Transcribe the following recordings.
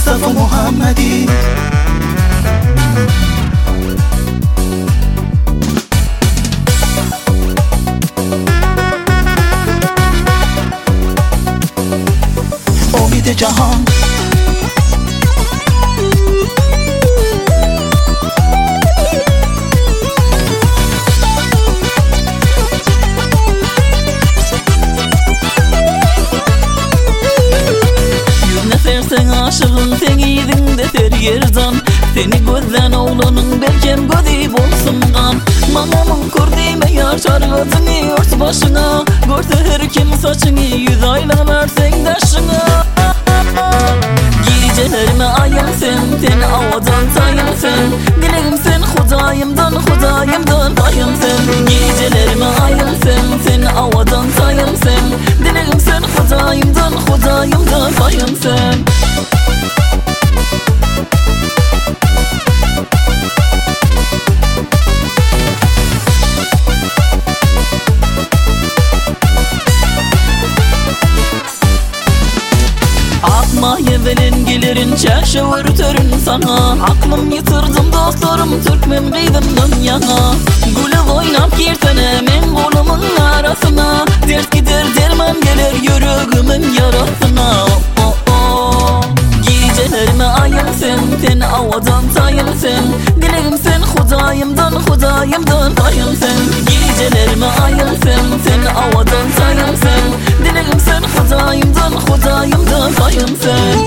مصطفی محمدی. امید جهان Sen aşığın sen iydin de ter yerdan. Seni gözden oğlanın belkem gözü bolsungan. Mamamın kurdime yaşar gözünü ört başına. Görse her kim saçını yüz aylanlar sen daşına. Gecelerime ayım sen avadan tayım sen. Dileğim sen Hudayımdan payım sen. Gecelerime ayım sen avadan tayım sen. Dileğim sen Hudayımdan payım sen. Akma yevelen gelirin çeşe örtörün sana. Aklım yitirdim dostlarım Türkmen kıydımdan yana. Gülü oynap girtene men kolumun arasına. Dert gider derman gelir yüreğimin yarasına. Gecelerime ayım sen avadan tayım sen. Dileğim sen Hudayımdan payım sen. Gecelerime ayım sen avadan tayım sen. Dileğim sen Hudayımdan payım sen.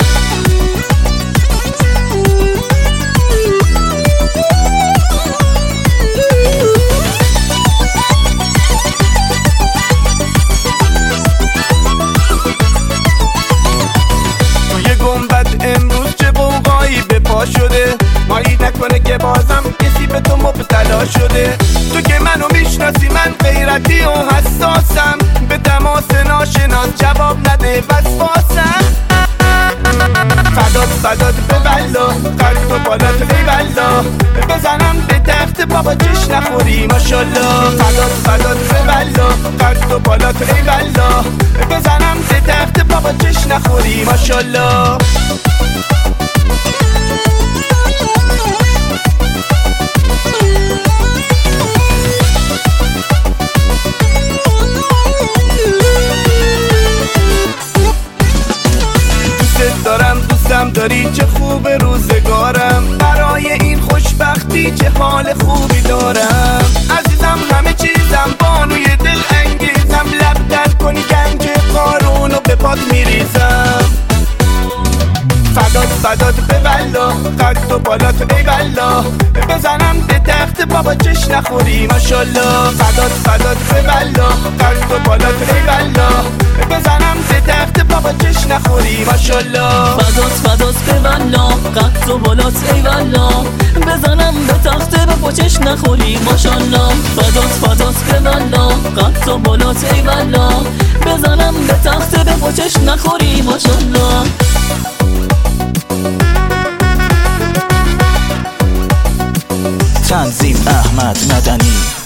شده مایی نکنه که بازم کسی به تو مبتلا شده. تو که منو میشناسی من غیرتی و حساسم. به تماس ناشناس جواب نده وسواسم. فدات به بلا قد و بالات ای بلا. بزنم به تخت بابا جش نخوری ماشالله. فدات به بلا قد و بالات ای بلا. بزنم به تخت بابا جش نخوری ماشالله. دوستم داری چه خوب روزگارم. برای این خوشبختی چه حال خوبی دارم. عزیزم همه چیزم بانوی دل انگیزم. لب در کنی گنج قارونو به پات میریزم. فدات به بلا قد و بالات ای بلا. بزنم به تخت بابا جش نخوری ماشالله. فدات به بلا قد و بالات ای بلا. بزنم به تخت بابا جش نخوری ماشالله. فدات به بلا قد و بالات ای بلا. بزنم به تخت بابا جش نخوری ماشالله. فدات به بلا قد و بالات ای بلا. بزنم به تخت بابا جش نخوری ماشالله. تنظیم احمد مدنی.